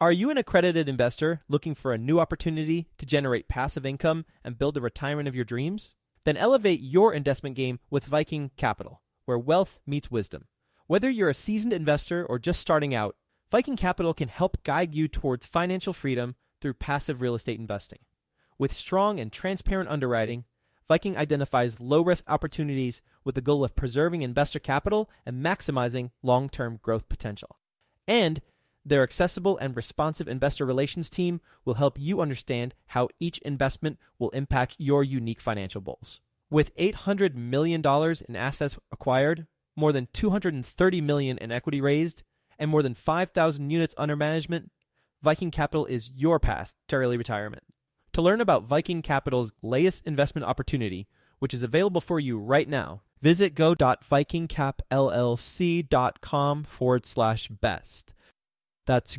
Are you an accredited investor looking for a new opportunity to generate passive income and build the retirement of your dreams? Then elevate your investment game with Viking Capital, where wealth meets wisdom. Whether you're a seasoned investor or just starting out, Viking Capital can help guide you towards financial freedom through passive real estate investing. With strong and transparent underwriting, Viking identifies low-risk opportunities with the goal of preserving investor capital and maximizing long-term growth potential. And their accessible and responsive investor relations team will help you understand how each investment will impact your unique financial goals. With $800 million in assets acquired, more than $230 million in equity raised, and more than 5,000 units under management, Viking Capital is your path to early retirement. To learn about Viking Capital's latest investment opportunity, which is available for you right now, visit go.vikingcapllc.com/best. That's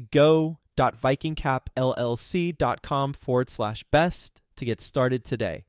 go.vikingcapllc.com/best to get started today.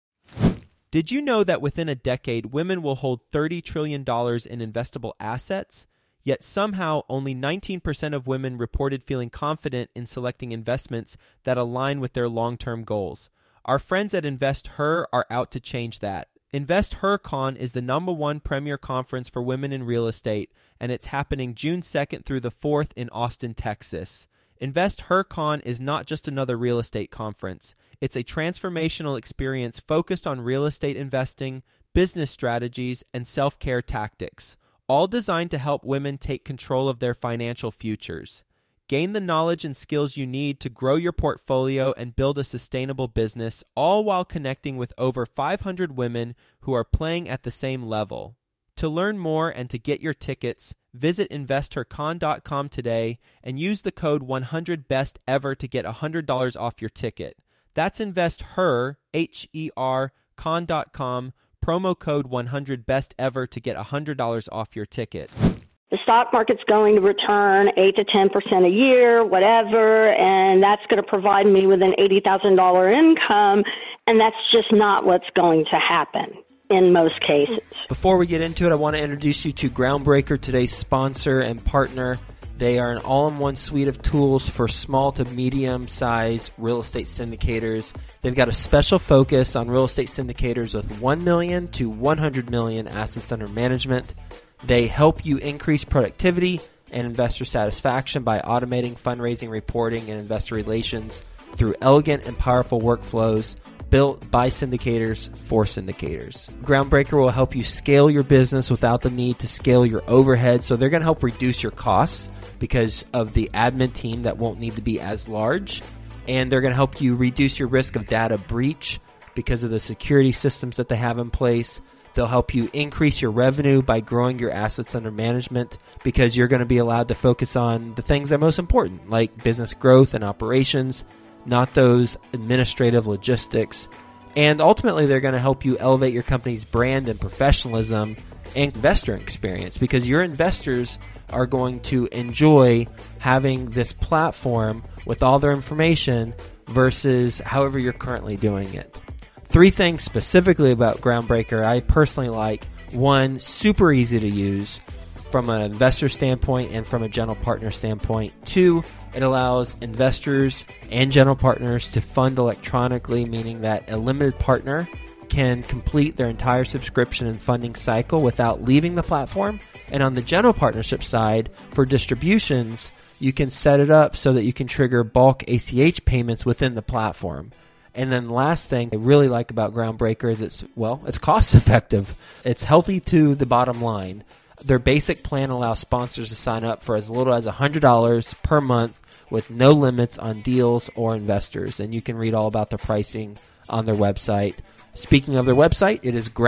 Did you know that within a decade, women will hold $30 trillion in investable assets? Yet somehow only 19% of women reported feeling confident in selecting investments that align with their long-term goals. Our friends at InvestHer are out to change that. InvestHerCon is the #1 premier conference for women in real estate, and it's happening June 2nd through the 4th in Austin, Texas. InvestHerCon is not just another real estate conference. It's a transformational experience focused on real estate investing, business strategies, and self-care tactics, all designed to help women take control of their financial futures. Gain the knowledge and skills you need to grow your portfolio and build a sustainable business, all while connecting with over 500 women who are playing at the same level. To learn more and to get your tickets, visit InvestHerCon.com today and use the code 100BESTEVER to get $100 off your ticket. That's InvestHer, H-E-R, con.com, promo code 100BESTEVER to get $100 off your ticket. The stock market's going to return 8 to 10% a year, whatever, and that's going to provide me with an $80,000 income, and that's just not what's going to happen in most cases. Before we get into it, I want to introduce you to Groundbreaker, today's sponsor and partner. They are an all-in-one suite of tools for small to medium-sized real estate syndicators. They've got a special focus on real estate syndicators with 1 million to 100 million assets under management. They help you increase productivity and investor satisfaction by automating fundraising, reporting, and investor relations through elegant and powerful workflows built by syndicators for syndicators. Groundbreaker will help you scale your business without the need to scale your overhead. So they're going to help reduce your costs because of the admin team that won't need to be as large. And they're going to help you reduce your risk of data breach because of the security systems that they have in place. They'll help you increase your revenue by growing your assets under management because you're going to be allowed to focus on the things that are most important, like business growth and operations, not those administrative logistics. And ultimately, they're going to help you elevate your company's brand and professionalism and investor experience because your investors are going to enjoy having this platform with all their information versus however you're currently doing it. 3 things specifically about Groundbreaker I personally like. 1, super easy to use from an investor standpoint and from a general partner standpoint. 2, it allows investors and general partners to fund electronically, meaning that a limited partner can complete their entire subscription and funding cycle without leaving the platform. And on the general partnership side, for distributions, you can set it up so that you can trigger bulk ACH payments within the platform. And then the last thing I really like about Groundbreaker is it's cost effective. It's healthy to the bottom line. Their basic plan allows sponsors to sign up for as little as $100 per month with no limits on deals or investors. And you can read all about the pricing on their website. Speaking of their website, it is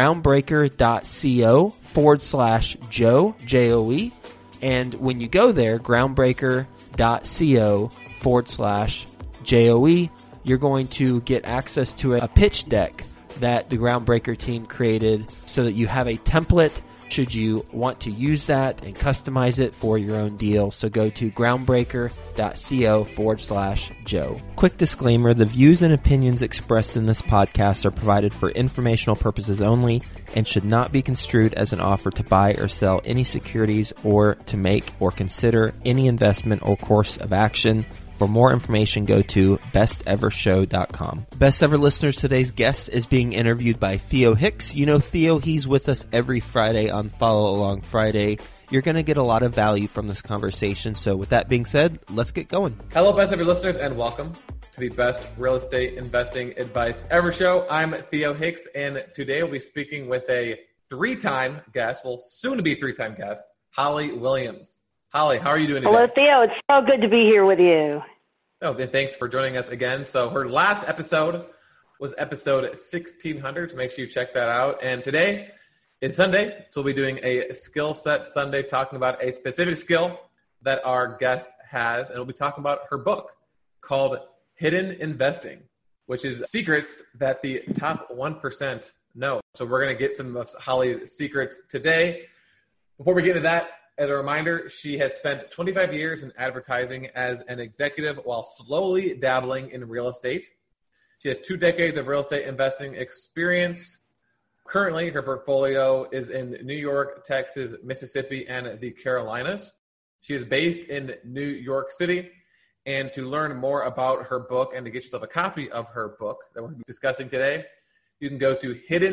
groundbreaker.co/Joe, J-O-E. And when you go there, groundbreaker.co/Joe, you're going to get access to a pitch deck that the Groundbreaker team created so that you have a template should you want to use that and customize it for your own deal. So go to groundbreaker.co/Joe. Quick disclaimer, the views and opinions expressed in this podcast are provided for informational purposes only and should not be construed as an offer to buy or sell any securities or to make or consider any investment or course of action. For more information, go to bestevershow.com. Best Ever listeners, today's guest is being interviewed by Theo Hicks. You know Theo, he's with us every Friday on Follow Along Friday. You're going to get a lot of value from this conversation. So with that being said, let's get going. Hello, Best Ever listeners, and welcome to the Best Real Estate Investing Advice Ever show. I'm Theo Hicks, and today we'll be speaking with a three-time guest, well, soon-to-be three-time guest, Holly Williams. Holly, how are you doing today? Hello, Theo. It's so good to be here with you. Oh, thanks for joining us again. So her last episode was episode 1600, so make sure you check that out. And today is Sunday, so we'll be doing a skill set Sunday, talking about a specific skill that our guest has, and we'll be talking about her book called Hidden Investing, which is secrets that the top 1% know. So we're going to get some of Holly's secrets today. Before we get into that, as a reminder, she has spent 25 years in advertising as an executive while slowly dabbling in real estate. She has 2 decades of real estate investing experience. Currently, her portfolio is in New York, Texas, Mississippi, and the Carolinas. She is based in New York City. And to learn more about her book and to get yourself a copy of her book that we're discussing today, you can go to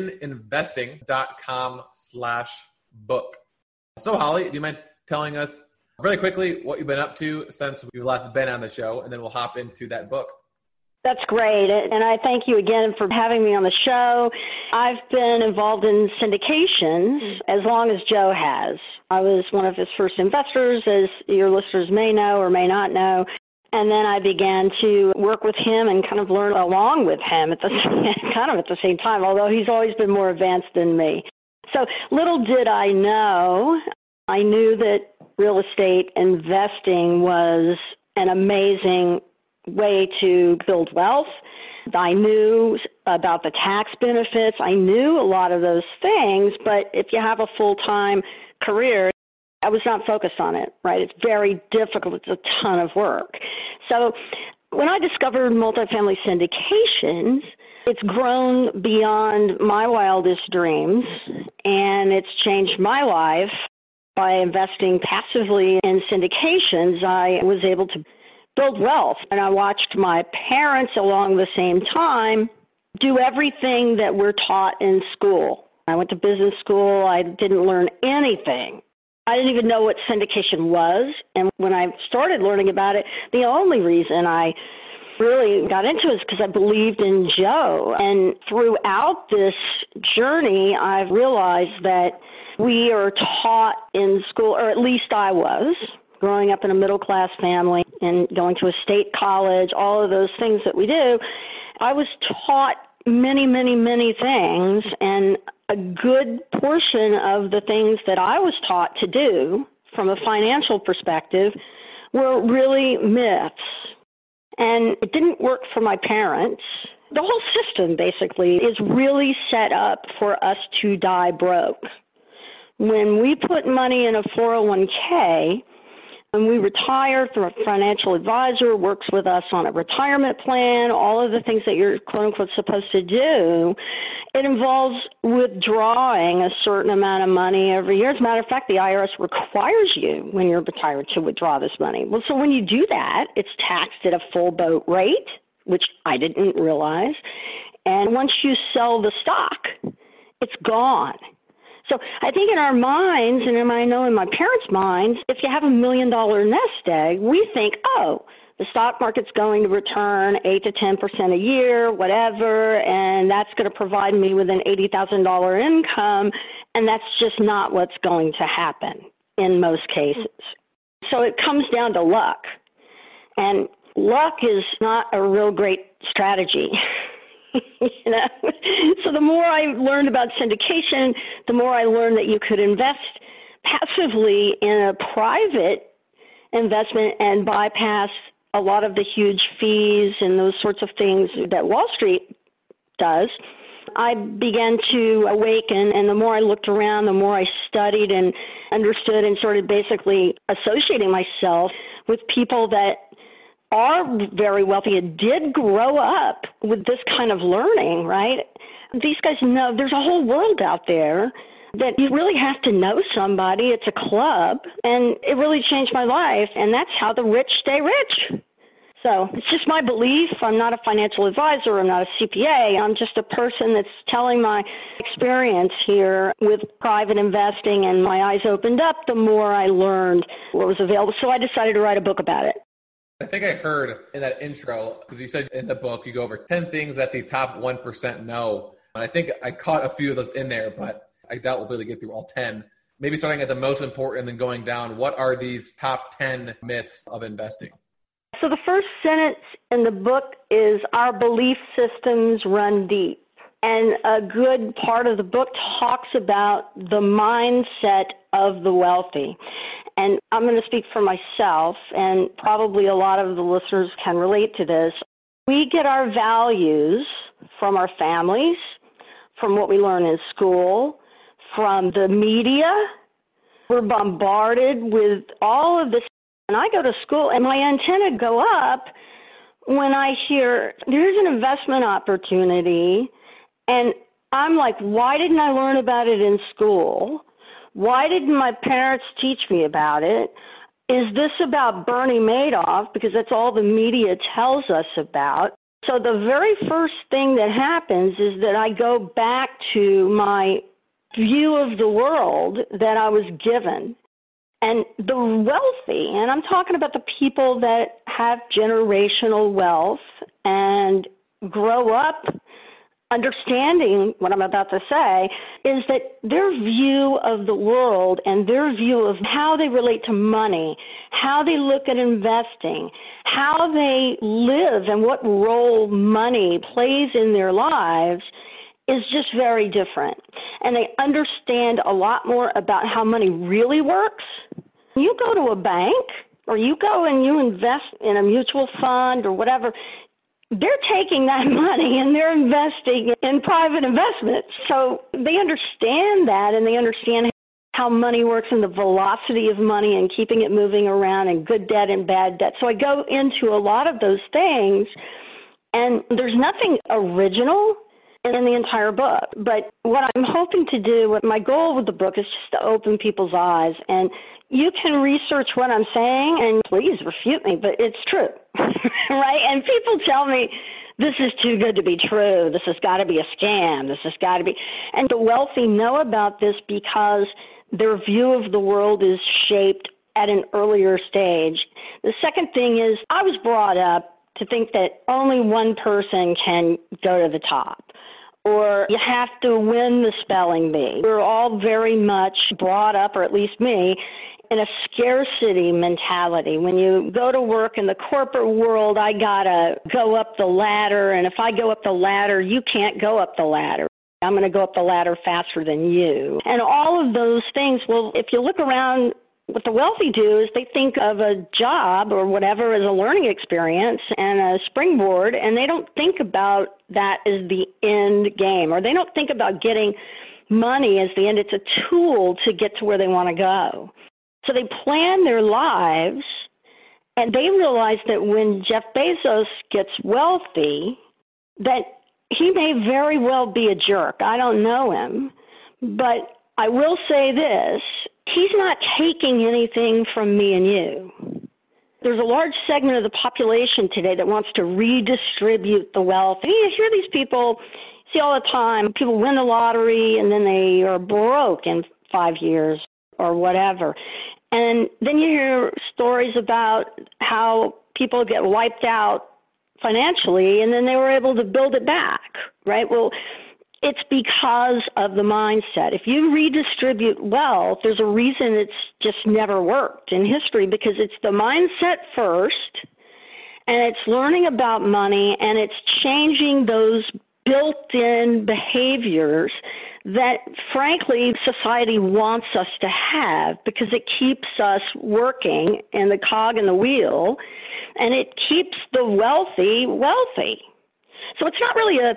hiddeninvesting.com/book. So, Holly, do you mind telling us really quickly what you've been up to since we've last been on the show, and then we'll hop into that book? That's great. And I thank you again for having me on the show. I've been involved in syndications as long as Joe has. I was one of his first investors, as your listeners may know or may not know. And then I began to work with him and kind of learn along with him at the same time, although he's always been more advanced than me. So little did I know, I knew that real estate investing was an amazing way to build wealth. I knew about the tax benefits. I knew a lot of those things, but if you have a full-time career, I was not focused on it, right? It's very difficult. It's a ton of work. So when I discovered multifamily syndications, it's grown beyond my wildest dreams, and it's changed my life. By investing passively in syndications, I was able to build wealth, and I watched my parents along the same time do everything that we're taught in school. I went to business school. I didn't learn anything. I didn't even know what syndication was, and when I started learning about it, the only reason I really got into it because I believed in Joe. And throughout this journey, I've realized that we are taught in school, or at least I was, growing up in a middle-class family and going to a state college, all of those things that we do, I was taught many, many, many things, and a good portion of the things that I was taught to do from a financial perspective were really myths. And it didn't work for my parents. The whole system basically is really set up for us to die broke. When we put money in a 401k and we retire through a financial advisor, works with us on a retirement plan, all of the things that you're quote unquote supposed to do, it involves withdrawing a certain amount of money every year. As a matter of fact, the IRS requires you when you're retired to withdraw this money. Well, so when you do that, it's taxed at a full boat rate, which I didn't realize. And once you sell the stock, it's gone. So I think in our minds, and I know in my parents' minds, if you have $1 million nest egg, we think, oh, the stock market's going to return 8 to 10% a year, whatever, and that's going to provide me with an $80,000 income, and that's just not what's going to happen in most cases. So it comes down to luck, and luck is not a real great strategy. You know? So the more I learned about syndication, the more I learned that you could invest passively in a private investment and bypass a lot of the huge fees and those sorts of things that Wall Street does. I began to awaken, and the more I looked around, the more I studied and understood and started basically associating myself with people that are very wealthy and did grow up with this kind of learning, right? These guys know there's a whole world out there that you really have to know somebody. It's a club, and it really changed my life, and that's how the rich stay rich. So it's just my belief. I'm not a financial advisor. I'm not a CPA. I'm just a person that's telling my experience here with private investing, and my eyes opened up the more I learned what was available. So I decided to write a book about it. I think I heard in that intro, because you said in the book you go over 10 things that the top 1% know. And I think I caught a few of those in there, but I doubt we'll be able to get through all 10. Maybe starting at the most important and then going down, what are these top 10 myths of investing? So the first sentence in the book is, our belief systems run deep. And a good part of the book talks about the mindset of the wealthy. And I'm going to speak for myself, and probably a lot of the listeners can relate to this. We get our values from our families, from what we learn in school, from the media. We're bombarded with all of this. And I go to school, and my antenna go up when I hear there's an investment opportunity, and I'm like, why didn't I learn about it in school? Why didn't my parents teach me about it? Is this about Bernie Madoff? Because that's all the media tells us about. So the very first thing that happens is that I go back to my view of the world that I was given. And the wealthy, and I'm talking about the people that have generational wealth and grow up understanding what I'm about to say, is that their view of the world and their view of how they relate to money, how they look at investing, how they live and what role money plays in their lives is just very different. And they understand a lot more about how money really works. You go to a bank or you go and you invest in a mutual fund or whatever, they're taking that money and they're investing in private investments. So they understand that, and they understand how money works and the velocity of money and keeping it moving around and good debt and bad debt. So I go into a lot of those things, and there's nothing original in the entire book. But what I'm hoping to do, what my goal with the book is just to open people's eyes. And you can research what I'm saying and please refute me, but it's true, right? And people tell me, this is too good to be true. This has got to be a scam. This has got to be. And the wealthy know about this because their view of the world is shaped at an earlier stage. The second thing is, I was brought up to think that only one person can go to the top, or you have to win the spelling bee. We're all very much brought up, or at least me, in a scarcity mentality. When you go to work in the corporate world, I gotta go up the ladder, and if I go up the ladder, you can't go up the ladder. I'm going to go up the ladder faster than you. And all of those things, well, if you look around, what the wealthy do is they think of a job or whatever as a learning experience and a springboard, and they don't think about that as the end game, or they don't think about getting money as the end. It's a tool to get to where they want to go. So they plan their lives, and they realize that when Jeff Bezos gets wealthy, that he may very well be a jerk. I don't know him, but I will say this. He's not taking anything from me and you. There's a large segment of the population today that wants to redistribute the wealth. And you hear these people, see all the time, people win the lottery and then they are broke in 5 years or whatever. And then you hear stories about how people get wiped out financially and then they were able to build it back, right? Well, it's because of the mindset. If you redistribute wealth, there's a reason it's just never worked in history, because it's the mindset first, and it's learning about money, and it's changing those built-in behaviors that, frankly, society wants us to have, because it keeps us working in the cog in the wheel, and it keeps the wealthy wealthy. So it's not really a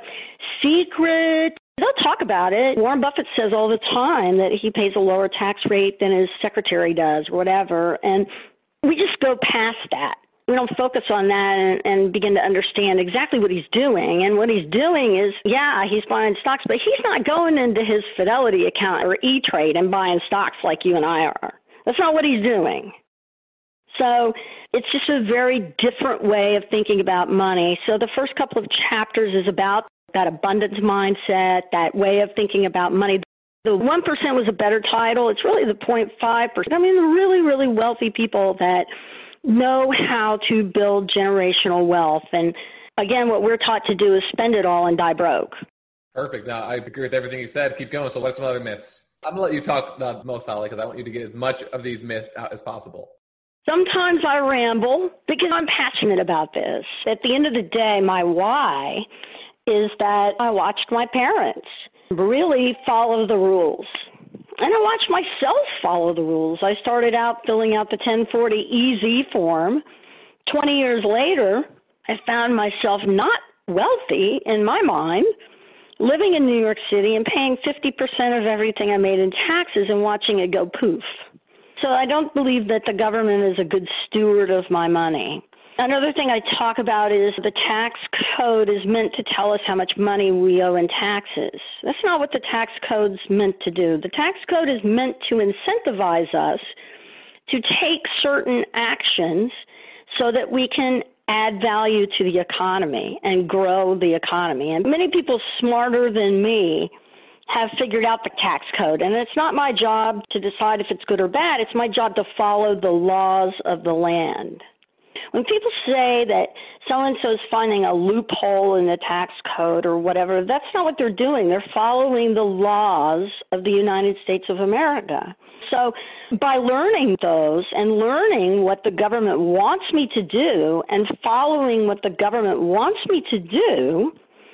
secret. They'll talk about it. Warren Buffett says all the time that he pays a lower tax rate than his secretary does, or whatever. And we just go past that. We don't focus on that and begin to understand exactly what he's doing. And what he's doing is, yeah, he's buying stocks, but he's not going into his Fidelity account or E-Trade and buying stocks like you and I are. That's not what he's doing. So It's just a very different way of thinking about money. So the first couple of chapters is about that abundance mindset, that way of thinking about money. The 1% was a better title. It's really the 0.5%. I mean, the really, really wealthy people that know how to build generational wealth. And again, what we're taught to do is spend it all and die broke. Perfect. Now, I agree with everything you said. Keep going. So what are some other myths? I'm going to let you talk the most, Holly, because I want you to get as much of these myths out as possible. Sometimes I ramble because I'm passionate about this. At the end of the day, my why is that I watched my parents really follow the rules. And I watched myself follow the rules. I started out filling out the 1040 EZ form. 20 years later, I found myself not wealthy in my mind, living in New York City and paying 50% of everything I made in taxes and watching it go poof. So I don't believe that the government is a good steward of my money. Another thing I talk about is the tax code is meant to tell us how much money we owe in taxes. That's not what the tax code's meant to do. The tax code is meant to incentivize us to take certain actions so that we can add value to the economy and grow the economy. And many people smarter than me have figured out the tax code. And it's not my job to decide if it's good or bad. It's my job to follow the laws of the land. When people say that so-and-so is finding a loophole in the tax code or whatever, that's not what they're doing. They're following the laws of the United States of America. So by learning those and learning what the government wants me to do and following what the government wants me to do,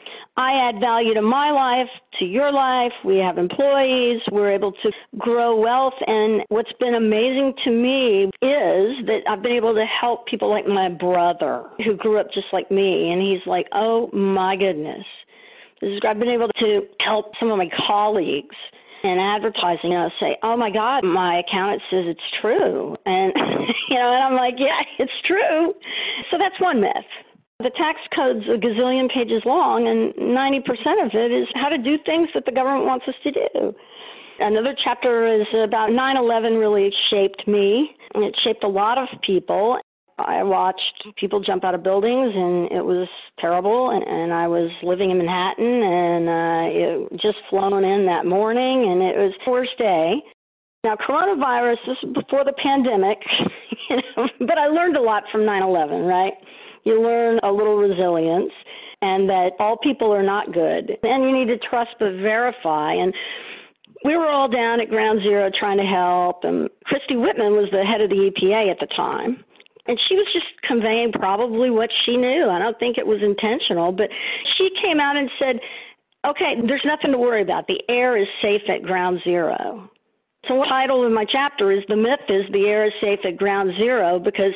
I add value to my life, to your life. We have employees. We're able to grow wealth. And what's been amazing to me is that I've been able to help people like my brother who grew up just like me. And he's like, oh, my goodness. I've been able to help some of my colleagues in advertising, say, oh, my God, my accountant says it's true. And, and I'm like, yeah, it's true. So that's one myth. The tax code's a gazillion pages long, and 90% of it is how to do things that the government wants us to do. Another chapter is about 9/11 really shaped me, and it shaped a lot of people. I watched people jump out of buildings, and it was terrible, and I was living in Manhattan, and it just flown in that morning, and it was the worst day. Now, coronavirus, this is before the pandemic, but I learned a lot from 9/11, right? You learn a little resilience and that all people are not good. And you need to trust but verify. And we were all down at Ground Zero trying to help. And Christy Whitman was the head of the EPA at the time. And she was just conveying probably what she knew. I don't think it was intentional. But she came out and said, okay, there's nothing to worry about. The air is safe at Ground Zero. So the title of my chapter is The Myth is the Air is Safe at Ground Zero, because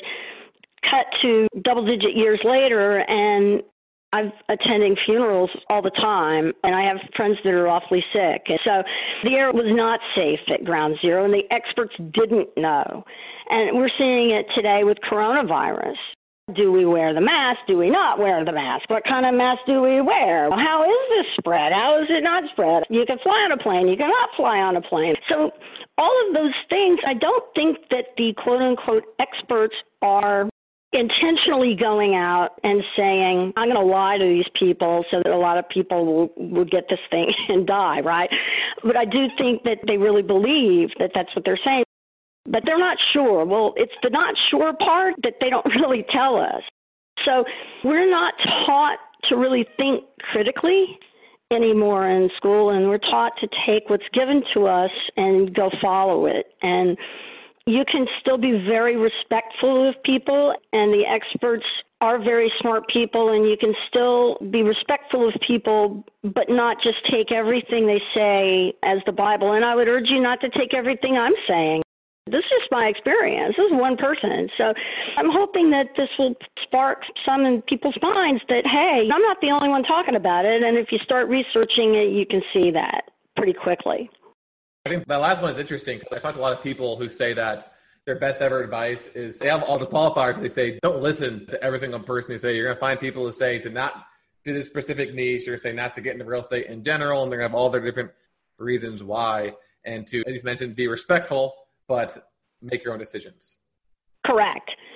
cut to double-digit years later, and I'm attending funerals all the time, and I have friends that are awfully sick. And so the air was not safe at Ground Zero, and the experts didn't know. And we're seeing it today with coronavirus. Do we wear the mask? Do we not wear the mask? What kind of mask do we wear? How is this spread? How is it not spread? You can fly on a plane. You cannot fly on a plane. So all of those things, I don't think that the quote-unquote experts are intentionally going out and saying, I'm going to lie to these people so that a lot of people will get this thing and die, right? But I do think that they really believe that that's what they're saying. But they're not sure. Well, it's the not sure part that they don't really tell us. So we're not taught to really think critically anymore in school, and we're taught to take what's given to us and go follow it. And you can still be very respectful of people, and the experts are very smart people, and you can still be respectful of people, but not just take everything they say as the Bible. And I would urge you not to take everything I'm saying. This is my experience. This is one person. So I'm hoping that this will spark some in people's minds that, hey, I'm not the only one talking about it, and if you start researching it, you can see that pretty quickly. I think that last one is interesting because I talked to a lot of people who say that their best ever advice is they have all the qualifiers. They say don't listen to every single person who say you're going to find people who say to not do this specific niche or say not to get into real estate in general, and they're going to have all their different reasons why, and to, as you mentioned, be respectful, but make your own decisions. Correct.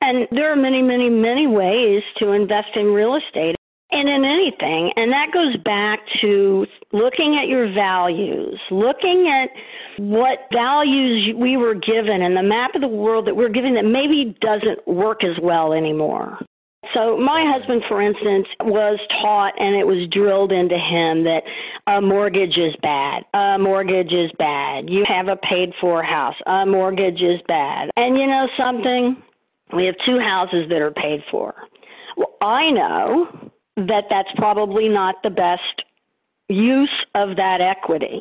And there are many, many, many ways to invest in real estate and in anything. And that goes back to looking at your values, looking at what values we were given and the map of the world that we're given that maybe doesn't work as well anymore. So my husband, for instance, was taught and it was drilled into him that a mortgage is bad. A mortgage is bad. You have a paid-for house. A mortgage is bad. And you know something? We have 2 houses that are paid for. Well, I know that that's probably not the best use of that equity.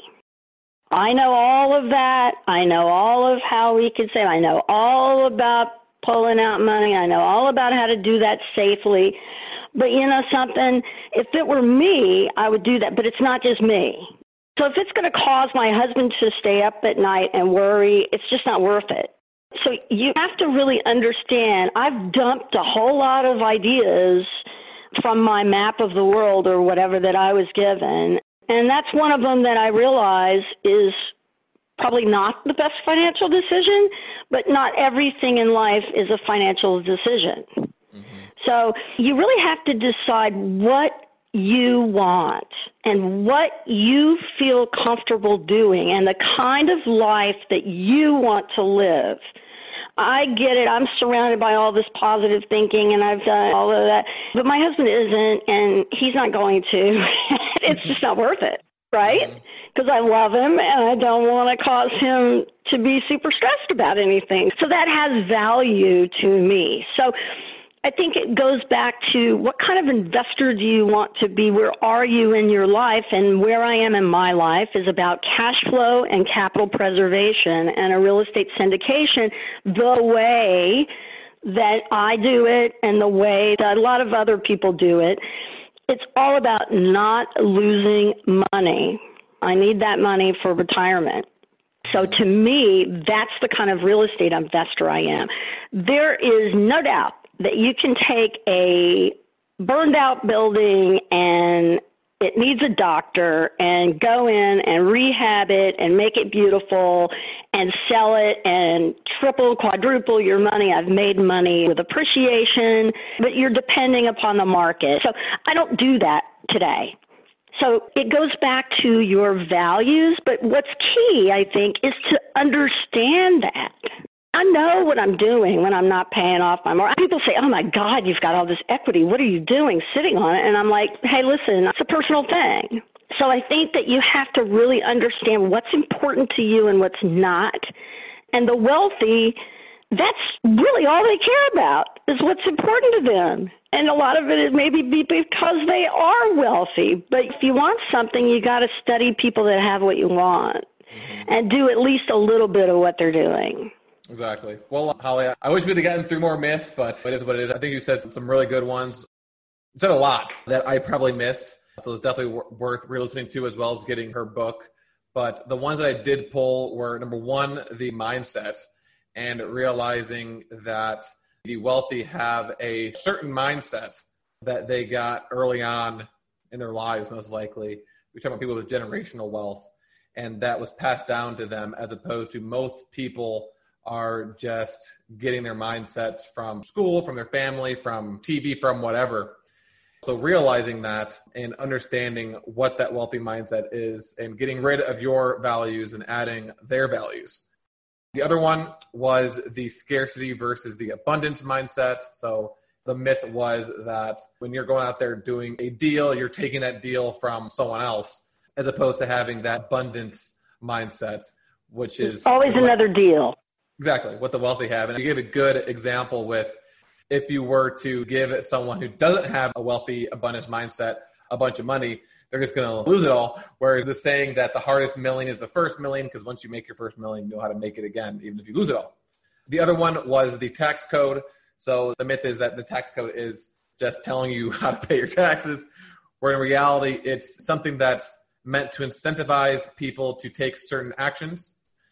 I know all of that. I know all of how we could save. I know all about pulling out money. I know all about how to do that safely. But you know something? If it were me, I would do that. But it's not just me. So if it's going to cause my husband to stay up at night and worry, it's just not worth it. So you have to really understand, I've dumped a whole lot of ideas from my map of the world or whatever that I was given. And that's one of them that I realize is probably not the best financial decision, but not everything in life is a financial decision. Mm-hmm. So you really have to decide what you want and what you feel comfortable doing and the kind of life that you want to live. I get it. I'm surrounded by all this positive thinking, and I've done all of that. But my husband isn't, and he's not going to. It's just not worth it, right? Because I love him, and I don't want to cause him to be super stressed about anything. So that has value to me. So I think it goes back to what kind of investor do you want to be? Where are you in your life? And where I am in my life is about cash flow and capital preservation and a real estate syndication the way that I do it and the way that a lot of other people do it. It's all about not losing money. I need that money for retirement. So to me, that's the kind of real estate investor I am. There is no doubt that you can take a burned out building and it needs a doctor and go in and rehab it and make it beautiful and sell it and triple, quadruple your money. I've made money with appreciation, but you're depending upon the market. So I don't do that today. So it goes back to your values, but what's key, I think, is to understand that. I know what I'm doing when I'm not paying off my mortgage. People say, oh, my God, you've got all this equity. What are you doing sitting on it? And I'm like, hey, listen, it's a personal thing. So I think that you have to really understand what's important to you and what's not. And the wealthy, that's really all they care about is what's important to them. And a lot of it is maybe because they are wealthy. But if you want something, you got to study people that have what you want and do at least a little bit of what they're doing. Exactly. Well, Holly, I wish we'd have gotten through more myths, but it is what it is. I think you said some really good ones. You said a lot that I probably missed, so it's definitely worth re-listening to as well as getting her book. But the ones that I did pull were, number one, the mindset, and realizing that the wealthy have a certain mindset that they got early on in their lives, most likely. We're talking about people with generational wealth, and that was passed down to them, as opposed to most people are just getting their mindsets from school, from their family, from TV, from whatever. So realizing that and understanding what that wealthy mindset is and getting rid of your values and adding their values. The other one was the scarcity versus the abundance mindset. So the myth was that when you're going out there doing a deal, you're taking that deal from someone else, as opposed to having that abundance mindset, which is always another deal. Exactly, what the wealthy have. And you gave a good example with if you were to give someone who doesn't have a wealthy abundance mindset a bunch of money, they're just going to lose it all. Whereas the saying that the hardest million is the first million, because once you make your first million, you know how to make it again, even if you lose it all. The other one was the tax code. So the myth is that the tax code is just telling you how to pay your taxes, where in reality, it's something that's meant to incentivize people to take certain actions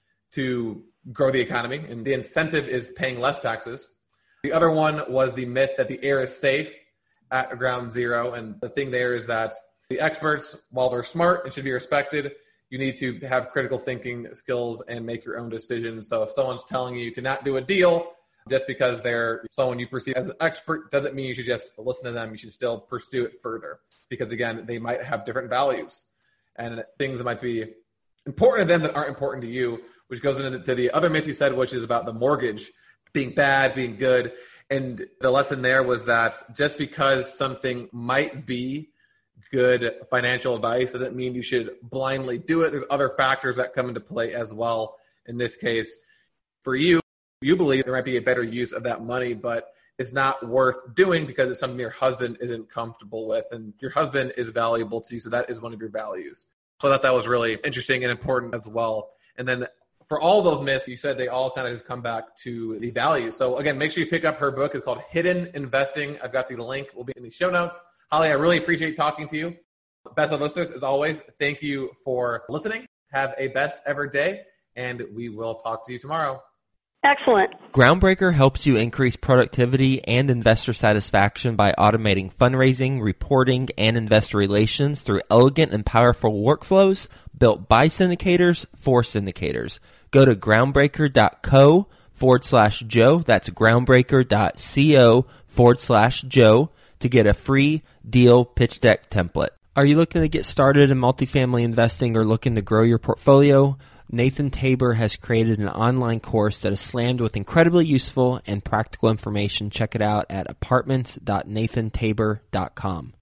to grow the economy, and the incentive is paying less taxes. The other one was the myth that the air is safe at ground zero, and the thing there is that the experts, while they're smart and should be respected, you need to have critical thinking skills and make your own decisions. So if someone's telling you to not do a deal, Just because they're someone you perceive as an expert doesn't mean you should just listen to them. You should still pursue it further because, again, they might have different values and things that might be important to them that aren't important to you, which goes into the other myth you said, which is about the mortgage being bad, being good. And the lesson there was that just because something might be good financial advice doesn't mean you should blindly do it. There's other factors that come into play as well. In this case, for you, you believe there might be a better use of that money, but it's not worth doing because it's something your husband isn't comfortable with, and your husband is valuable to you, so that is one of your values. So I thought that was really interesting and important as well. And then for all those myths, you said they all kind of just come back to the values. So again, make sure you pick up her book. It's called Hidden Investing. I've got the link. Will be in the show notes. Holly, I really appreciate talking to you. Best of listeners, as always, thank you for listening. Have a best ever day, and we will talk to you tomorrow. Excellent. Groundbreaker helps you increase productivity and investor satisfaction by automating fundraising, reporting, and investor relations through elegant and powerful workflows built by syndicators for syndicators. Go to groundbreaker.co/Joe. That's groundbreaker.co/Joe to get a free deal pitch deck template. Are you looking to get started in multifamily investing or looking to grow your portfolio? Nathan Tabor has created an online course that is slammed with incredibly useful and practical information. Check it out at apartments.nathantabor.com.